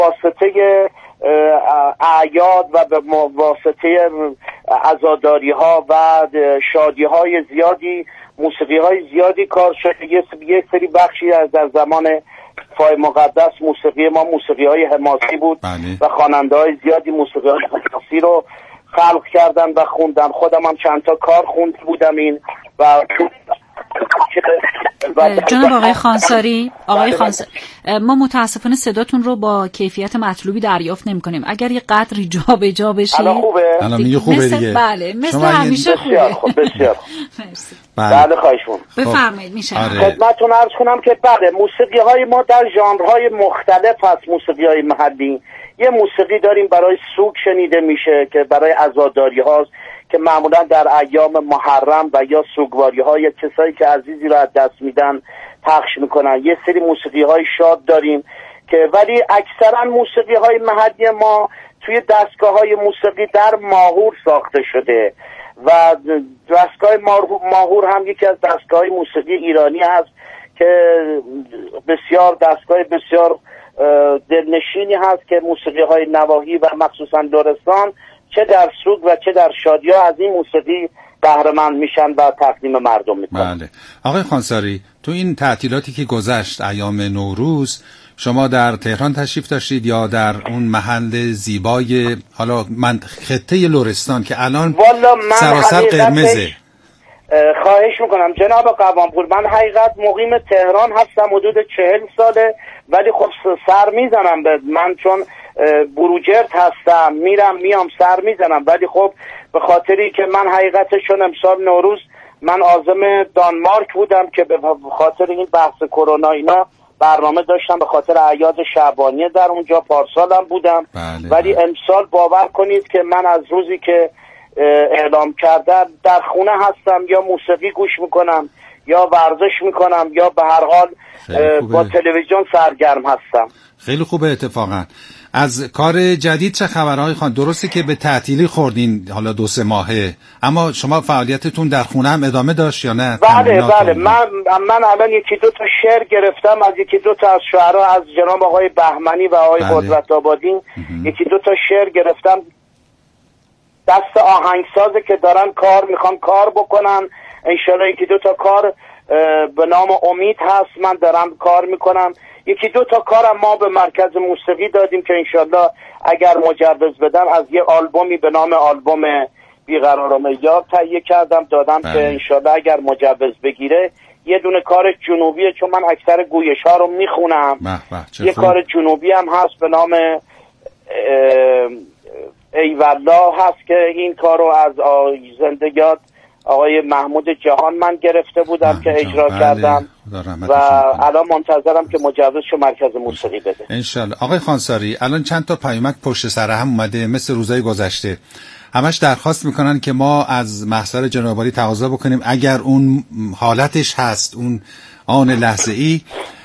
واسطه اعیاد و به واسطه عزاداری ها و شادی های زیادی، موسیقی های زیادی کار شده. یه سری بخشی از در زمان فای مقدس موسیقی ما موسیقی های حماسی بود و خواننده های زیادی موسیقی های حماسی رو خلق کردن و خوندن. خودم هم چند تا کار خونده بودم این و جناب آقای خانساری، ما متاسفانه صداتون رو با کیفیت مطلوبی دریافت نمی‌کنیم. اگر یه قدری جا به جا بشه الان خوبه؟ الان میگه خوبه دیگه. بله، مثل همیشه خوبه. بسیار مرسی. بله خواهشون. بفرمایید. میشه خدمتتون عرض کنم که بله، موسیقی‌های ما در ژانرهای مختلف هست. موسیقی‌های محلی، یه موسیقی داریم برای سوگ شنیده میشه که برای عزاداری هاست که معمولا در ایام محرم و یا سوگواری ها یا کسایی که عزیزی رو از دست میدن پخش میکنن. یه سری موسیقی های شاد داریم که ولی اکثرا موسیقی های محلی ما توی دستگاه های موسیقی در ماهور ساخته شده و دستگاه ماهور هم یکی از دستگاه موسیقی ایرانی هست که بسیار دستگاه بسیار دلنشینی هست که موسیقی های نواحی و مخصوصا لرستان چه در سوگ و چه در شادی ها از این موسیقی بهره‌مند میشن و تقدیم مردم میکنن. بله. آقای خانساری، تو این تعطیلاتی که گذشت ایام نوروز شما در تهران تشریف داشتید یا در اون محل زیبای حالا خطه لرستان که الان سراسر قرمزه؟ خواهش میکنم جناب قوامپور، من حقیقت مقیم تهران هستم حدود 40 ساله ولی خب سر میزنم من چون بروجرد هستم میام سر میزنم ولی خب به خاطری که من حقیقتشون امسال نوروز من عازم دانمارک بودم که به خاطر این بحث کرونا اینا برنامه داشتم به خاطر اعیاد شعبانیه در اونجا پارسالم بودم. ولی امسال باور کنید که من از روزی که اعلام کردن در خونه هستم، یا موسیقی گوش میکنم یا ورزش میکنم یا به هر حال با تلویزیون سرگرم هستم. خیلی خوبه. اتفاقا از کار جدید چه خبرهای خان؟ درسته که به تعطیلی خوردین حالا 2-3 ماهه، اما شما فعالیتتون در خونه هم ادامه داشت یا نه؟ بله من الان 1-2 تا شعر گرفتم از 1-2 تا از شعرا از جناب آقای بهمنی و آقای قدرت آبادی. 1-2 تا شعر گرفتم دست آهنگسازه که دارن میخوان کار بکنن. انشالله 1-2 تا کار به نام امید هست من دارم کار میکنم. 1-2 تا کارم ما به مرکز موسیقی دادیم که انشالله اگر مجوز بدن از یه آلبومی به نام آلبوم بیقرارم یاد تهیه کردم دادم که انشالله اگر مجوز بگیره یه دونه کار جنوبیه چون من اکثر گویش ها رو میخونم. یه کار جنوبی هم هست به نام ایوالله هست که این کار رو از زندگیات آقای محمود جهان من گرفته بودم که اجرا کردم و الان منتظرم که مجوزشو مرکز موسیقی بده انشالله. آقای خانساری، الان چند تا پیامک پشت سر هم اومده مثل روزهای گذشته، همش درخواست میکنن که ما از محضر جناب عالی تقاضا بکنیم اگر اون حالتش هست، اون آن لحظه ای،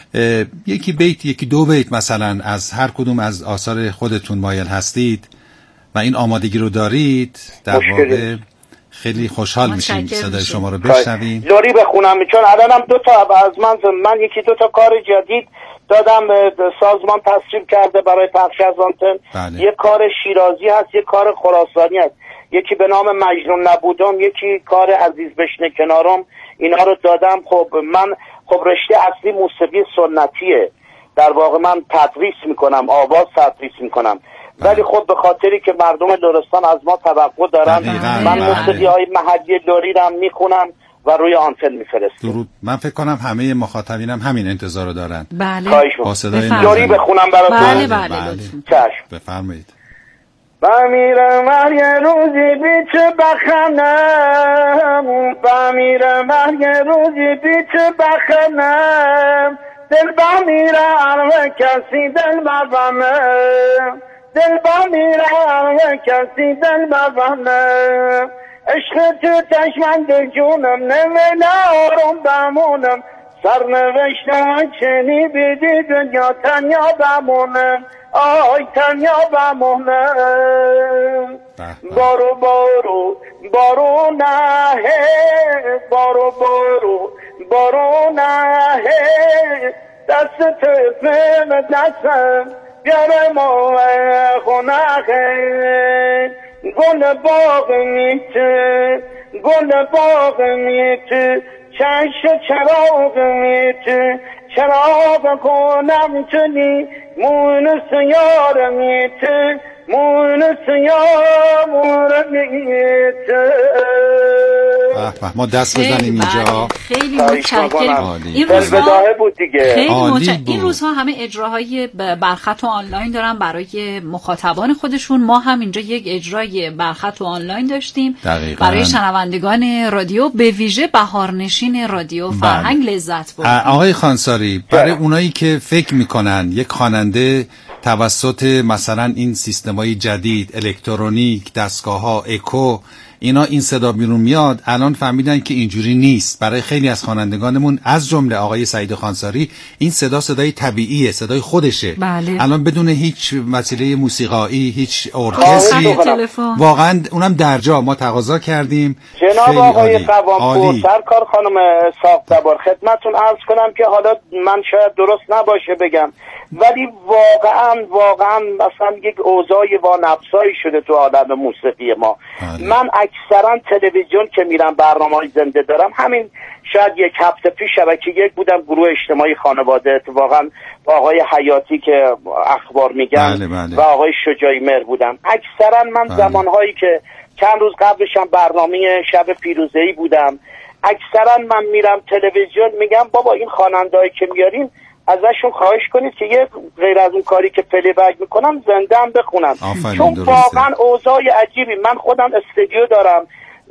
1-2 بیت مثلا از هر کدوم از آثار خودتون مایل هستید و این آمادگی رو دارید، در واقع خیلی خوشحال میشیم صدای شما رو بشنویم. لوری بخونم چون الانم 2 تا از من 1-2 تا کار جدید دادم سازمان تصویب کرده برای پخش از آنتن. یه کار شیرازی هست، یه کار خراسانی هست، یکی به نام مجنون نبودم، یکی کار عزیز بشنه کنارم. اینا رو دادم. خب من رشته اصلی موسیقی سنتیه، در واقع من تدریس میکنم، آواز تدریس میکنم ولی خب به خاطری که مردم لرستان از ما توقع دارن من موسیقی های محلی لری رو هم میخونم و روی آنتن میفرستم. درود. من فکر کنم همه مخاطبینم همین انتظار رو دارن. بله. با صدای لری بخونم براتون. بله. چشم. بفرمایید. بمیرم یه روزی بیچه بخنم، بمیرم یه روزی بیچه بخنم، دل بمیرم و کسی دل ببنه، دل بمیرم و کسی دل ببنه، عشق تو چشمند جونم نمیدارم بمونم، سرنوشتم چنی بیدی دنیا تنیا بمونم، آی تنیا بمونم. بارو بارو بارو نه بارو بارو بارو نه دست تو دستم بیاره ما خونخه گل باغ میته گل باغ میته چشم چراغ میته چراغ کنم تونی مونس یار میته مونس یار میته. ما دست بزنیم اینجا. خیلی متشکرم. این روزها بود دیگه. خیلی متشکرم. این روزها همه اجراهای برخط و آنلاین دارن برای مخاطبان خودشون. ما هم اینجا یک اجرای برخط و آنلاین داشتیم دقیقاً. برای شنوندگان رادیو، به ویژه بهارنشین رادیو فرهنگ لذت بردیم. آقای خانساری، برای اونایی که فکر میکنن یک خواننده توسط مثلا این سیستم‌های جدید الکترونیک، دستگاه‌ها، اکو، اینا این صدا بیرون میاد، الان فهمیدن که اینجوری نیست. برای خیلی از خوانندگانمون از جمله آقای سعید خانساری این صدای طبیعیه، صدای خودشه. بله. الان بدون هیچ وسیله موسیقایی، هیچ ارکستری، واقعا اونم در جا ما تقاضا کردیم. جناب آقای قوامپور، سرکار خانم ساختبار، خدمتتون عرض کنم که حالا من شاید درست نباشه بگم، ولی واقعا مثلا یک اوضاع وانفسایی شده تو عالم موسیقی ما. من اکثرا تلویزیون که میرم برنامه‌های زنده دارم، همین شاید یک هفته پیش شبکه یک بودم، گروه اجتماعی خانواده، اتفاقا با آقای حیاتی که اخبار میگن و آقای شجاعی مهر بودم. اکثرا من زمانهایی که چند روز قبلشم برنامه شب پیروزه‌ای بودم، اکثرا من میرم تلویزیون میگم بابا این خواننده‌ای که میارین ازشون خواهش کنید که یه غیر از اون کاری که پلی بک میکنن زنده هم بخونن، چون واقعا اوضاع عجیبی. من خودم استودیو دارم،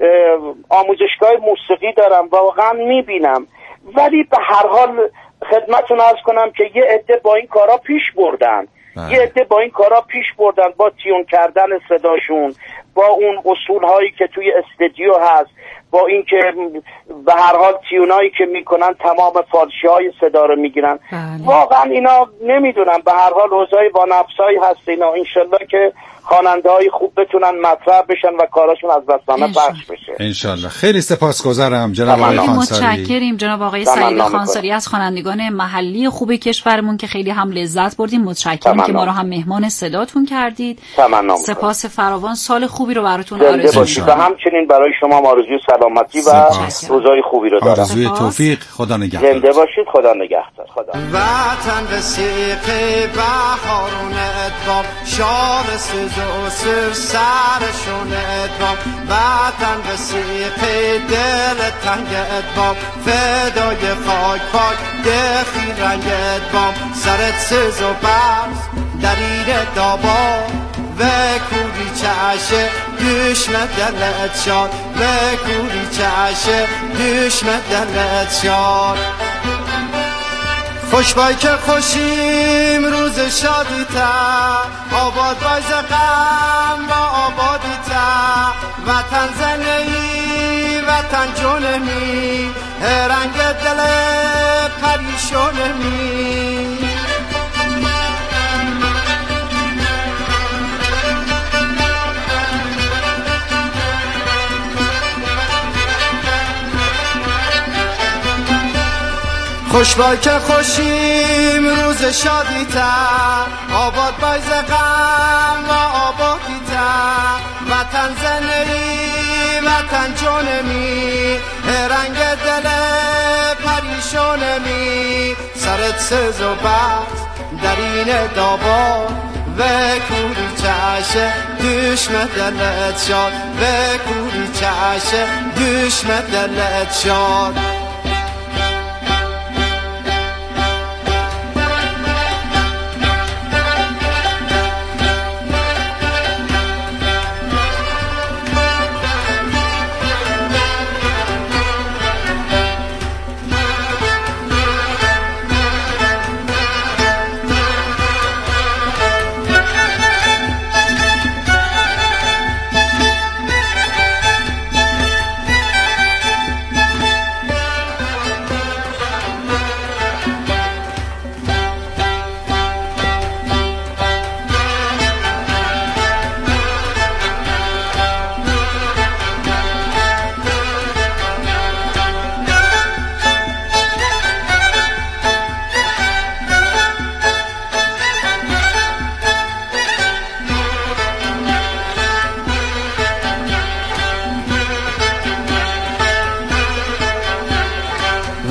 آموزشگاه موسیقی دارم، واقعا میبینم، ولی به هر حال خدمتتون عرض کنم که یه عده با این کارا پیش بردن. یه عده با این کارا پیش بردن، با تیون کردن صداشون، با اون اصولهایی که توی استودیو هست، با اینکه به هر حال تیونایی که میکنن تمام فالشی‌های صدا رو میگیرن. واقعا اینا نمیدونم، به هر حال اوضاعی با نفسایی هست اینا. انشالله که خواننده‌های خوب بتونن مطرح بشن و کاراشون از رسانه پخش بشه انشالله. خیلی سپاسگزارم جناب آقای خانساری. متشکریم جناب آقای سعید خانساری از خوانندگان محلی خوب کشورمون که خیلی هم لذت بردیم. متشکریم که ما رو هم مهمان صداتون کردید. سپاس فراوان. سال خوبی رو براتون آرزو می‌کنم. و همچنین برای شما آرزوی سلامتی و روزای خوبی رو دارم. آرزوی توفیق. خدا نگهدار. زنده باشید. خدا نگهدار. خدا. وطن رسیق بهارون ادباب شار سوز و سر سرشون ادباب وطن رسیق دل تنگ ادباب فدای خاک پاک دخی رنگ ادباب سرت سوز و برز دریر دابا و کوری چشه دشمن دلت شاد و کوری چشه دشمن دلت شاد خوش بای که خوشیم روز شادی تا آباد بایز غم و آبادی تا وطن زنهی وطن جونمی رنگ دل پریشونمی خوش بای که خوشیم روز شادی تا آباد بایز غم و آبادی تا وطن زنهی وطن جونمی رنگ دل پریشونمی سرت سز و بخت در این دابا و کوری چشه دشمن دلت شاد و کوری چشه دشمن دلت شاد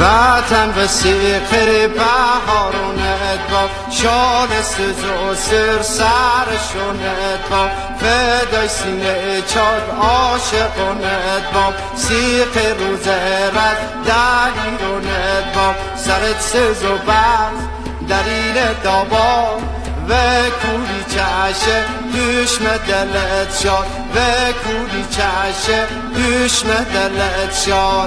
وطن وسیقر بهارونت با شال سز و سر سرشونت با فدای سینه چاد عاشقونت با سیق روز رد دلیرونت با سرت سز و برد دلیل دابا و کوری چشه دشم دلت شاد و کوری چشه دشم دلت شاد.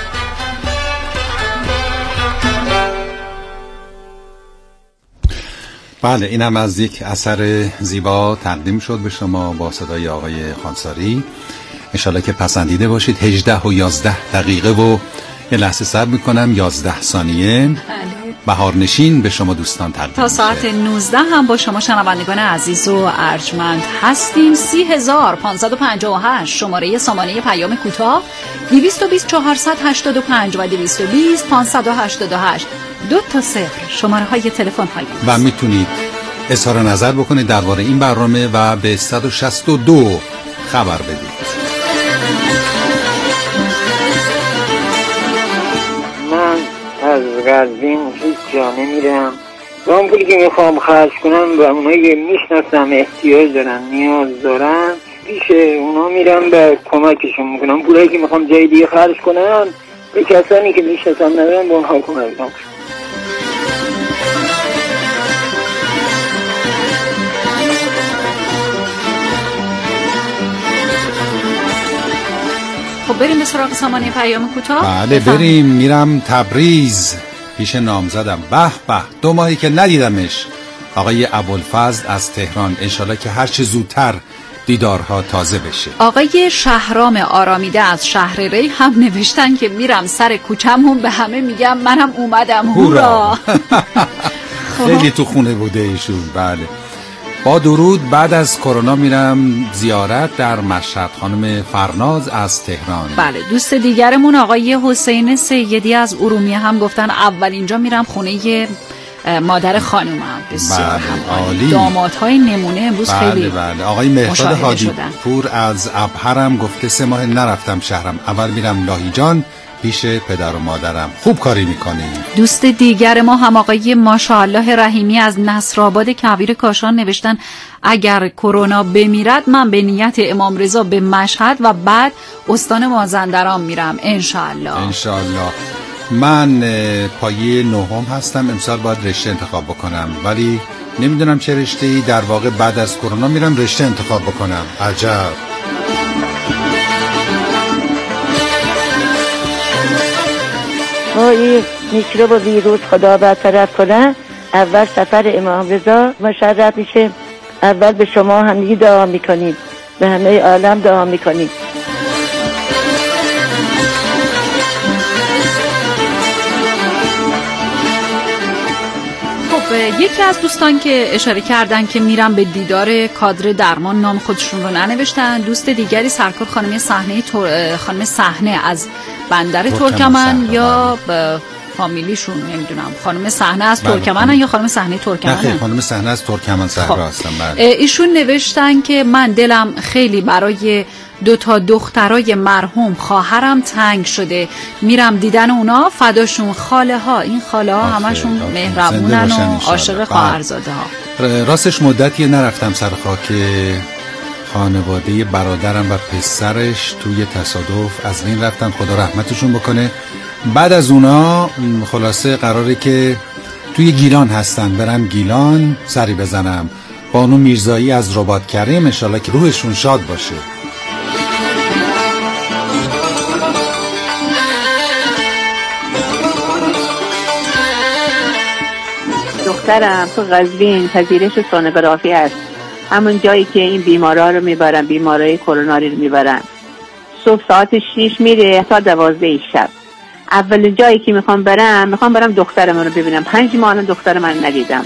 بله، اینم از یک اثر زیبا تقدیم شد به شما با صدای آقای خانساری. انشالله که پسندیده باشید. 18 و 11 دقیقه و یه لحظه صبر میکنم 11 ثانیه. بهارنشین به شما دوستان تقدیم تا ساعت 19 هم با شما شنوندگان عزیز و ارجمند هستیم. 30558 شماره سامانه پیام کوتاه، 220 485 و 220 588 2 تا 0 شماره های تلفن های و میتونید اظهار نظر بکنید درباره این برنامه و به 162 خبر بدید. من از قزوین هیچ جا نمیرم و اون پولی که میخوام خرج کنم و اونایی که میشناسم احتیاج دارن نیاز دارن پیش اونا میرم و کمکشون میکنم. پولایی که میخوام جای دیگه خرج کنم به کسانی که میشناسم ندارم با اونها کمک میکنم. خب بریم به سراغ سامانه پیام کوتاه. بله بریم. میرم تبریز پیش نامزدم. به به 2 ماهی که ندیدمش. آقای ابوالفضل از تهران. انشالله که هر چه زودتر دیدارها تازه بشه. آقای شهرام آرامیده از شهر ری هم نوشتن که میرم سر کوچمون به همه میگم منم اومدم. هورا. خیلی تو خونه بوده ایشون. بله با درود. بعد از کرونا میرم زیارت در مشهد. خانم فرناز از تهران. بله دوست دیگرمون آقای حسین سیدی از ارومیه هم گفتن اول اینجا میرم خونه مادر خانومم. بسیار عالی. دامادهای نمونه امروز خیلی بله. آقای مهداد حاجی پور از ابهرم گفته 3 ماه نرفتم شهرم، اول میرم لاهیجان پیش پدر و مادرم. خوب کاری میکنی. دوست دیگر ما هم آقای ماشاءالله رحیمی از نصرآباد کویر کاشان نوشتن اگر کرونا بمیرد من به نیت امام رضا به مشهد و بعد استان مازندران میرم انشاءالله. انشاءالله. من پایه 9 هستم. امسال باید رشته انتخاب بکنم ولی نمیدونم چه رشته‌ای. در واقع بعد از کرونا میرم رشته انتخاب بکنم. عجب. این میکروب و ویروس خدا برطرف کنه. اول سفر امام رضا مشرف میشه. اول به شما همگی دعا میکنیم، به همه عالم دعا میکنیم. یکی از دوستان که اشاره کردن که میرم به دیدار کادر درمان نام خودشون رو ننوشتن. دوست دیگری سرکار خانم صحنه از بندر ترکمن یا فامیلیشون نمیدونم خانم صحنه از ترکمن یا خانم صحنه ترکمن. نه خانم صحنه از ترکمن صحرا هستن. بله. ایشون نوشتن که من دلم خیلی برای 2 تا دخترای مرحوم خواهرم تنگ شده، میرم دیدن اونا فداشون. خاله ها، این خاله ها همشون مهربونن و عاشق خواهرزاده ها. راستش مدتی نرفتم سر خاک خانواده برادرم و پسرش. توی تصادف از این رفتن، خدا رحمتشون بکنه. بعد از اونا خلاصه قراره که توی گیلان هستن، برم گیلان سری بزنم. بانو میرزایی از رباط کریم، انشالله که روحشون شاد باشه. دخترم تو قزوین پذیرش سونوگرافی هست، همون جایی که این بیمارا رو میبرن، بیمارای کروناری رو میبرن. صبح ساعت 6 میره تا 12 شب. اول جایی که میخوام برم دخترم رو ببینم. 5 ماه دختر من ندیدم.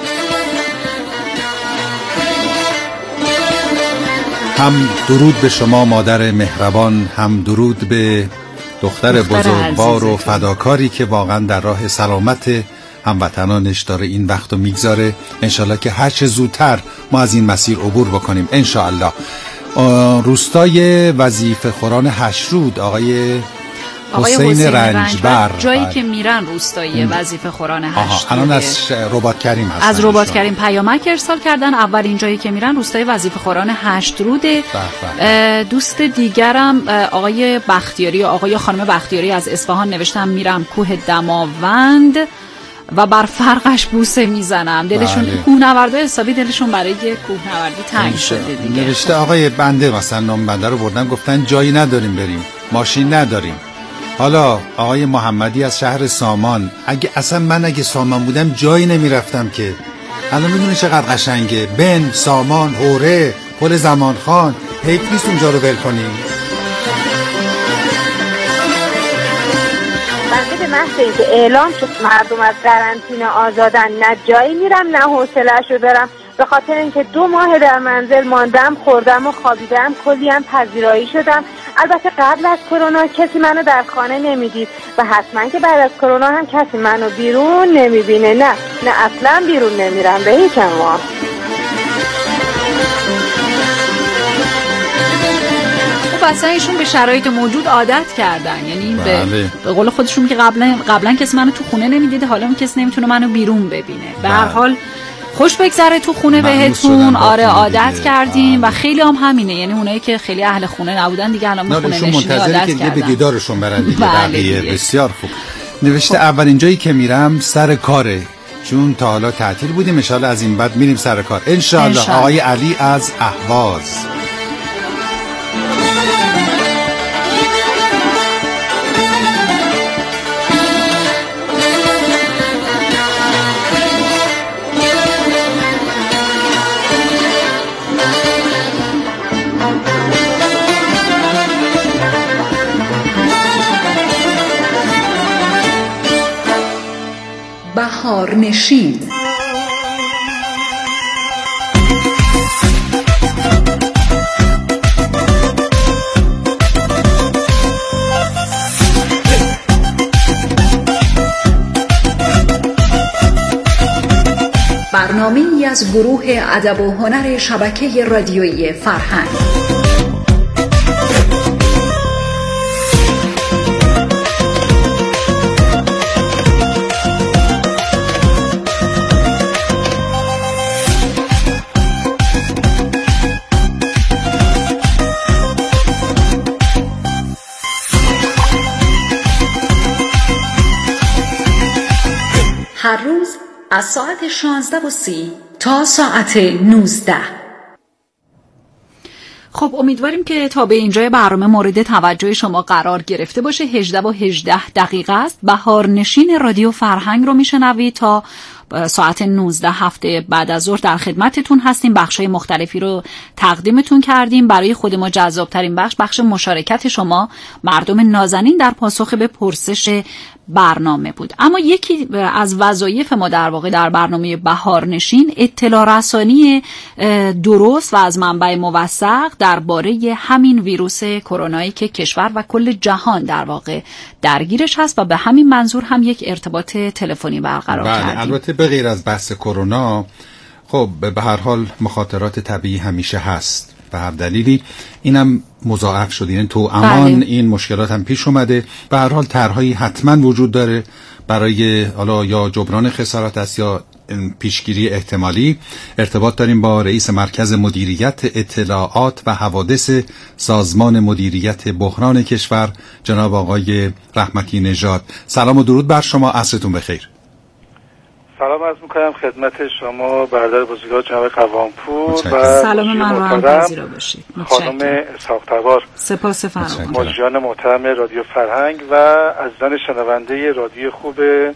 هم درود به شما مادر مهربان، هم درود به دختر بزرگوار و فداکاری که واقعا در راه سلامت هموطنانش داره این وقتو میگذاره. انشالله که هر چه زودتر ما از این مسیر عبور بکنیم انشالله. روستای وظیفه خوران هشرود آقای حسین رنجبر. جایی که میرن روستایی وظیفه خوران 8 الان از رباط کریم هستن. از رباط کریم پیامک ارسال کردن. اولین جایی که میرن روستایی وظیفه خوران 8 روده. دوست دیگرم آقای بختیاری، آقای خانم بختیاری از اصفهان نوشتم میرم کوه دماوند و بر فرقش بوسه میزنم. دلشون کوهنوردای حسابی دلشون برای کوهنوردی تنگ شده دیگه. نوشته آقای بنده مثلا نام بنده رو بردن گفتن جایی نداریم بریم، ماشین نداریم. حالا آقای محمدی از شهر سامان، اگه سامان بودم جایی نمیرفتم که. الان میدونی چقدر قشنگه، بن، سامان، هوره، پل زمان خان، حیف نیست اونجا رو ول کنیم. بنده به محض اینکه اعلام شد مردم از قرنطینه آزادن، نه جایی میرم نه حوصله‌شو دارم، به خاطر اینکه 2 ماه در منزل ماندم، خوردم و خوابیدم، کلی هم پذیرایی شدم. البته قبل از کرونا کسی منو در خانه نمیدید و حتما که بعد از کرونا هم کسی منو بیرون نمیبینه. نه اصلا بیرون نمیرم به هیچ عنوان. اصلا ایشون به شرایط موجود عادت کردن، یعنی به قول خودشون که قبلا کسی منو تو خونه نمیدیده، حالا کسی نمیتونه منو بیرون ببینه. به هر حال خوش بگذره تو خونه بهتون. آره عادت کردیم و خیلی هم همینه، یعنی اونایی که خیلی اهل خونه نبودن دیگه الان خونه نشینی عادت کردن. که به دیدارشون برن دیگه. بقیه بسیار خوب. نوشته اولین جایی که میرم سر کاره، چون تا حالا تعطیل بودیم، ان شاءالله از این بعد میریم سر کار ان شاءالله. آقای علی از اهواز. بهارنشین. برنامه‌ای از گروه ادب و هنر شبکه رادیویی فرهنگ. هر روز از ساعت 16:30 تا ساعت 19. خب امیدواریم که تا به اینجای برنامه مورد توجه شما قرار گرفته باشه. 18:18 است. بهارنشین رادیو فرهنگ رو میشنوید. تا ساعت 19 هفته بعد از ظهر در خدمتتون هستیم. بخشای مختلفی رو تقدیمتون کردیم. برای خود ما جذابترین بخش مشارکت شما مردم نازنین در پاسخ به پرسش برنامه بود. اما یکی از وظایف ما در واقع در برنامه بهارنشین اطلاع رسانی درست و از منبع موثق درباره همین ویروس کرونایی که کشور و کل جهان در واقع درگیرش هست و به همین منظور هم یک ارتباط تلفنی برقرار کردیم. البته به غیر از بحث کرونا، خب به هر حال مخاطرات طبیعی همیشه هست، به هر دلیلی اینم مضاعف شد، یعنی تو امان این مشکلات هم پیش اومده. به هر حال طرحی حتما وجود داره برای حالا یا جبران خسارات است یا پیشگیری احتمالی. ارتباط داریم با رئیس مرکز مدیریت اطلاعات و حوادث سازمان مدیریت بحران کشور، جناب آقای رحمتی نژاد. سلام و درود بر شما، عصرتون بخیر. سلام عرض می‌کنم خدمت شما برادر بزرگوار جناب قوامپور و سلام من رو هم پذیرا باشید. خانم اسحاق‌تبار. سپاس فراوان. مجریان محترم رادیو فرهنگ و عزیزان شنونده رادیو خوب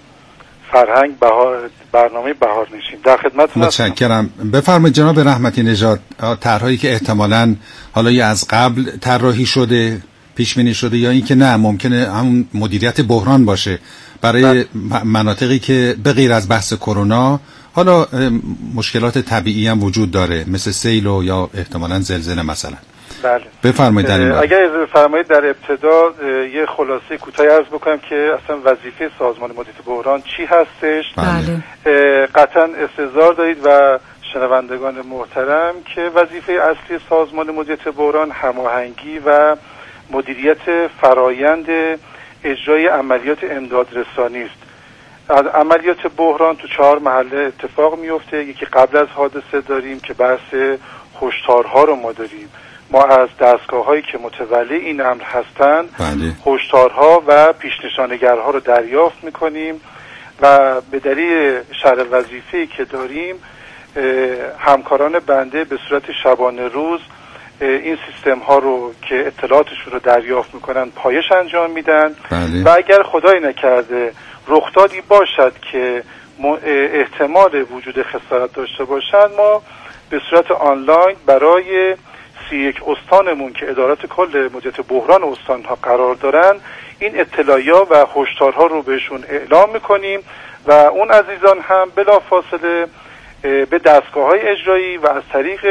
فرهنگ برنامه بهارنشین در خدمتتون هستم. متشکرم. بفرمایید جناب رحمتی نژاد، طرحی که احتمالاً حالا یا از قبل طراحی شده، پیش بینی شده، یا اینکه نه ممکنه همون مدیریت بحران باشه برای مناطقی که به غیر از بحث کرونا حالا مشکلات طبیعی هم وجود داره، مثل سیل و یا احتمالاً زلزله مثلا. بله. بفرمایید در این اگر اجازه بفرمایید در ابتدا یه خلاصه کوتاهی عرض بکنم که اصلا وظیفه سازمان مدیریت بحران چی هستش. بله. قطعا استحضار دارید و شنوندگان محترم که وظیفه اصلی سازمان مدیریت بحران هماهنگی و مدیریت فرایند اجرای عملیات امدادرسانی است. از عملیات بحران تو 4 محله اتفاق میفته. یکی قبل از حادثه داریم که بحث هشدارها رو ما داریم. ما از دستگاه‌هایی که متولی این امر هستند هشدارها و پیشنشانگرها رو دریافت می‌کنیم و به دلیل شرح وظیفه‌ای که داریم همکاران بنده به صورت شبانه روز این سیستم ها رو که اطلاعاتشون رو دریافت میکنن پایش انجام میدن و اگر خدای نکرده رخدادی باشد که احتمال وجود خسارت داشته باشند، ما به صورت آنلاین برای 31 استانمون که ادارات کل مدیریت بحران استان ها قرار دارن این اطلاعیات و هشدارها رو بهشون اعلام میکنیم و اون عزیزان هم بلافاصله به دستگاه‌های اجرایی و از طریق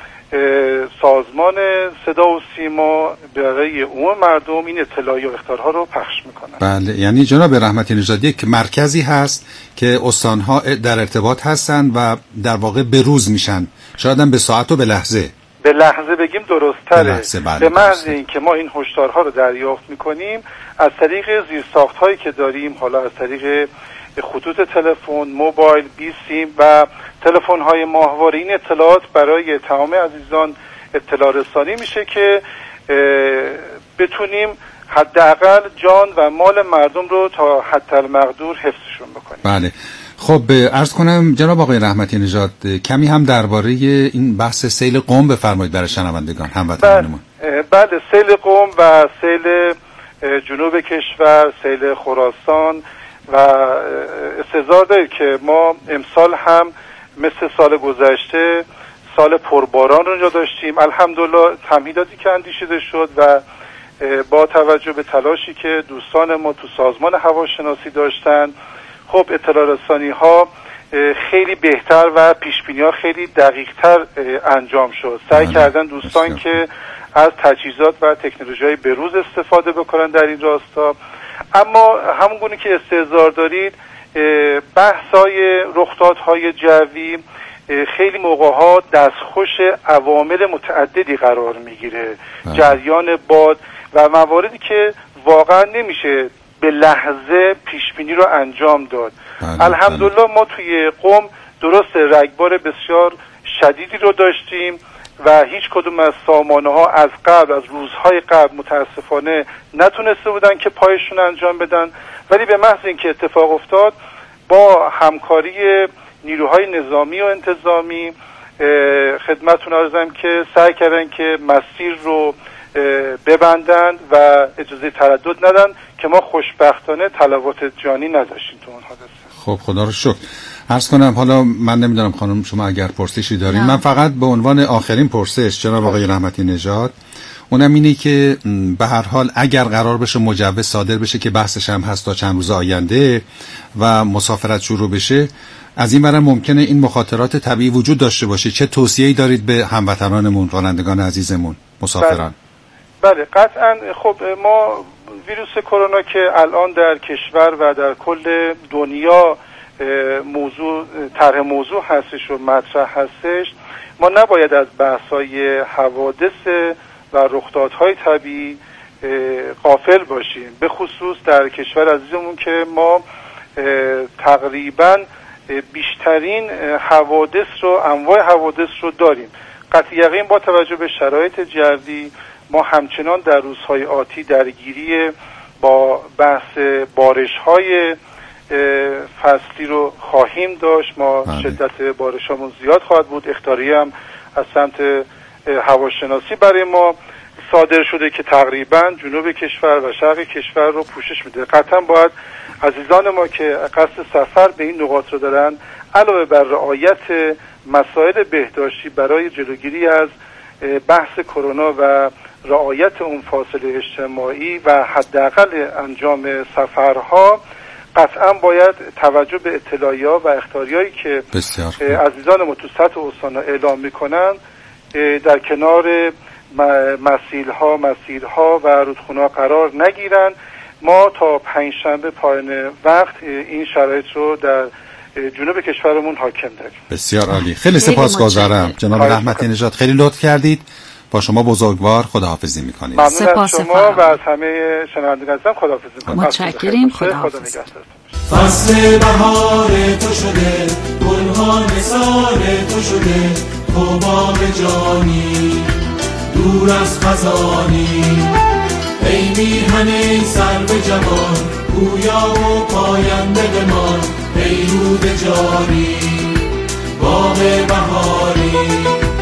سازمان صدا و سیما برای عموم مردم این اطلاعیات و اخطارها رو پخش میکنن. بله، یعنی جناب رحمتی نژاد یک مرکزی هست که استانها در ارتباط هستن و در واقع به روز میشن، شاید هم به ساعت و به لحظه بگیم درست‌تره. به محض اینکه ما این هشدارها رو دریافت میکنیم از طریق زیرساخت‌هایی که داریم، حالا از طریق خطوط تلفن، موبایل، بی سیم و تلفن‌های ماهواره، این اطلاعات برای تمام عزیزان اطلاع رسانی میشه که بتونیم حداقل جان و مال مردم رو تا حد المقدور حفظشون بکنیم. بله. خب عرض کنم جناب آقای رحمتی نژاد کمی هم درباره این بحث سیل قم بفرمایید برای شنوندگان هموطنانمون. بله، سیل قم و سیل جنوب کشور، سیل خراسان و استظهار دارید که ما امسال هم مثل سال گذشته سال پرباران رو اینجا داشتیم. الحمدلله تمهیداتی که اندیشیده شد و با توجه به تلاشی که دوستان ما تو سازمان هواشناسی داشتن، خب اطلاع رسانی ها خیلی بهتر و پیشبینی ها خیلی دقیق تر انجام شد. سعی کردن دوستان که از تجهیزات و تکنولوژی های بروز استفاده بکنن در این راستا. اما همونگونه که استحضار دارید بحث‌های رخدادهای جوی خیلی موقع‌ها دستخوش عوامل متعددی قرار میگیره، جریان باد و مواردی که واقعا نمیشه به لحظه پیشبینی رو انجام داد. الحمدلله ما توی قم درست رگبار بسیار شدیدی رو داشتیم و هیچ کدوم از سامانه ها از روزهای قبل متاسفانه نتونسته بودن که پایشون انجام بدن، ولی به محض اینکه اتفاق افتاد با همکاری نیروهای نظامی و انتظامی خدمتتون عرضم که سعی کردن که مسیر رو ببندند و اجازه تردد ندن که ما خوشبختانه تلفات جانی نداشتیم تو اون حادثه. خب خدا رو شکر. عرض کنم حالا من نمیدونم خانم شما اگر پرسشی دارین، من فقط به عنوان آخرین پرسش جناب آقای رحمتی نژاد، اونم اینه که به هر حال اگر قرار بشه مجوز صادر بشه که بحثش هم هست تا چند روز آینده و مسافرت شروع بشه، از این برم ممکنه این مخاطرات طبیعی وجود داشته باشه، چه توصیه‌ای دارید به هموطنانمون، رانندگان عزیزمون، مسافران؟ بله قطعا. خب ما ویروس کرونا که الان در کشور و در کل دنیا طرح موضوع هستش و مطرح هستش، ما نباید از بحث‌های حوادث و رخدادهای طبیعی غافل باشیم، به خصوص در کشور عزیزمون که ما تقریبا بیشترین حوادث رو، انواع حوادث رو داریم. قطع یقین با توجه به شرایط جوی ما همچنان در روزهای آتی درگیری با بحث بارش‌های فصلی رو خواهیم داشت. ما شدت بارشامون زیاد خواهد بود. اخطاری هم از سمت هواشناسی برای ما صادر شده که تقریبا جنوب کشور و شرق کشور رو پوشش میده. قطعا باید عزیزان ما که قصد سفر به این نقاط رو دارن علاوه بر رعایت مسائل بهداشتی برای جلوگیری از بحث کرونا و رعایت اون فاصله اجتماعی و حداقل انجام سفرها قطعا باید توجه به اطلاعیات و اخطاریایی که عزیزان ما تو سطح استان اعلام میکنن در کنار مسیرها و رودخونه‌ها قرار نگیرن. ما تا پنجشنبه پایان وقت این شرایط رو در جنوب کشورمون حاکم داریم. بسیار عالی، خیلی سپاسگزارم جناب رحمتی نژاد، خیلی لطف کردید با شما بزرگوار خداحافظی میکنیم. ممنون از شما و از همه شنوندگان خداحافظی میکنیم. متشکریم. خداحافظ. فصل بهار تو شده، گلها نثار تو شده، تو باغ جانی دور از خزانی. ای میهن ای سرو جوان، گویا و پاینده بمان، پیرود جاری باغ بهاری.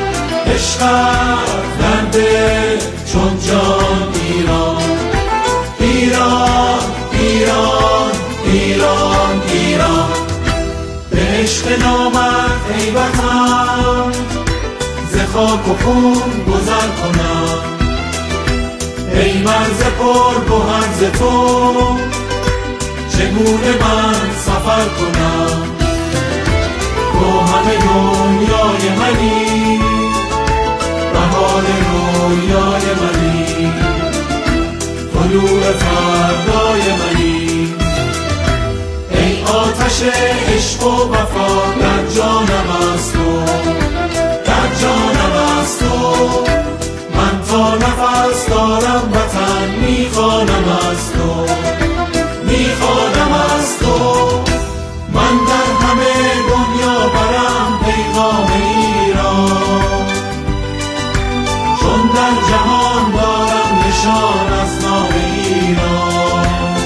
عشقت در دل چون جان ایران، ایران ایران ایران ایران. به عشق نامت ای وطن، ز خاک و خون گذر کنم. ای مرز پر گوهر ز تو، چگونه من سفر کنم. تو همه دنیای منی، بهار رویای منی، طلوع فردای منی. ای آتش عشق و وفا در جانم از تو، در جانم از تو. من تا نفس دارم وطن میخوانم از تو، میخوانم از تو. من در همه دنیا برم پیغام ایران، چون در جهان دارم نشان از نام ایران،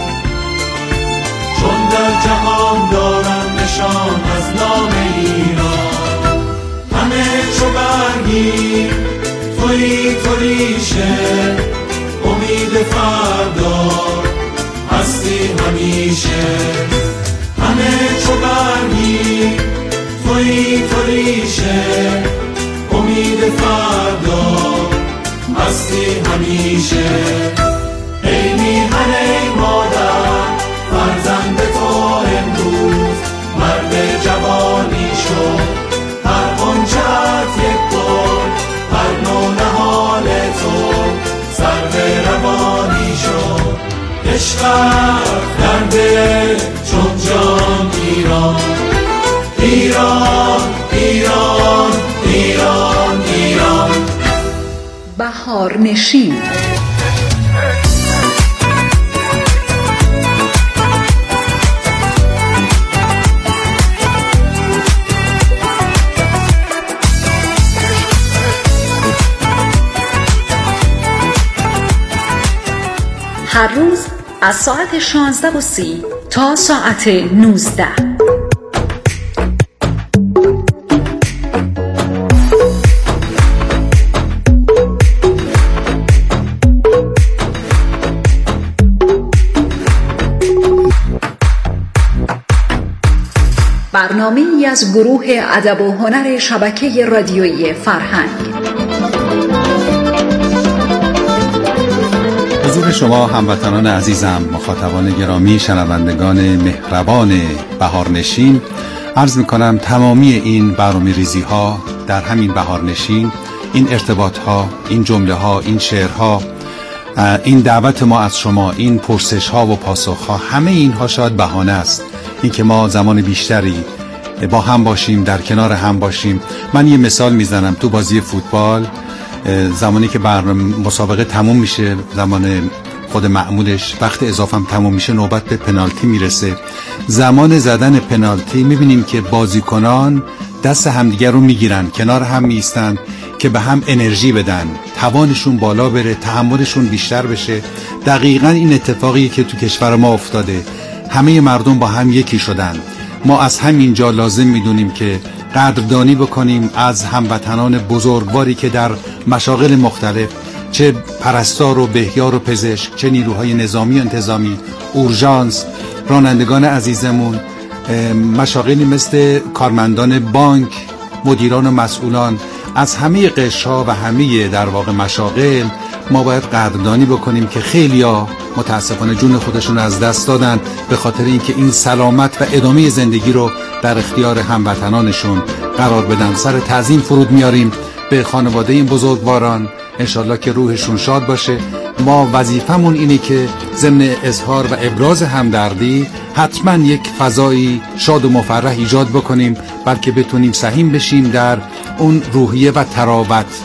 چون در جهان دارم نشان از نام ایران. همه چو برگی تویی تو ریشه، امید فردا هستی همیشه. همه چو برگی تویی تو ریشه، امید فردا هستی همیشه. ای میهن ای مادر، فرزند تو امروز مرد جوانی شد. هر غنچه‌ات یک گل، هر نو نهال تو سرو روانی شد. عشقت در دل چون جان ایران، ایران ایران ایران ایران. بهار نشین. هر روز از ساعت 16:30 تا ساعت 19. برنامه‌ای از گروه ادب و هنر شبکه رادیویی فرهنگ. حضور شما هموطنان عزیزم، مخاطبان گرامی، شنوندگان مهربان بهارنشین، عرض می‌کنم تمامی این برنامه‌ریزی ها در همین بهارنشین، این ارتباط ها، این جمله ها، این شعرها، این دعوت ما از شما، این پرسش ها و پاسخ ها، همه اینها شاید بهانه است این که ما زمان بیشتری با هم باشیم، در کنار هم باشیم. من یه مثال میزنم. تو بازی فوتبال زمانی که مسابقه تموم میشه، زمان خود معمولش، وقت اضافه هم تموم میشه، نوبت به پنالتی میرسه. زمان زدن پنالتی میبینیم که بازیکنان دست همدیگر رو میگیرن، کنار هم میستن که به هم انرژی بدن، توانشون بالا بره، تحملشون بیشتر بشه. دقیقاً این اتفاقی که تو کشور ما افتاده. همه مردم با هم یکی شدن. ما از همینجا لازم میدونیم که قدردانی بکنیم از هموطنان بزرگواری که در مشاغل مختلف، چه پرستار و بهیار و پزشک، چه نیروهای نظامی و انتظامی، اورژانس، رانندگان عزیزمون، مشاغلی مثل کارمندان بانک، مدیران و مسئولان، از همه قشرها و همه در واقع مشاغل ما باید قدردانی بکنیم که خیلیا متاسفانه جون خودشون از دست دادن به خاطر اینکه این سلامت و ادامه زندگی رو در اختیار هموطنانشون قرار بدن. سر تعظیم فرود میاریم به خانواده این بزرگواران، انشالله که روحشون شاد باشه. ما وظیفمون اینه که ضمن اظهار و ابراز همدردی حتما یک فضایی شاد و مفرح ایجاد بکنیم، بلکه بتونیم سهیم بشیم در اون روحیه و تراوت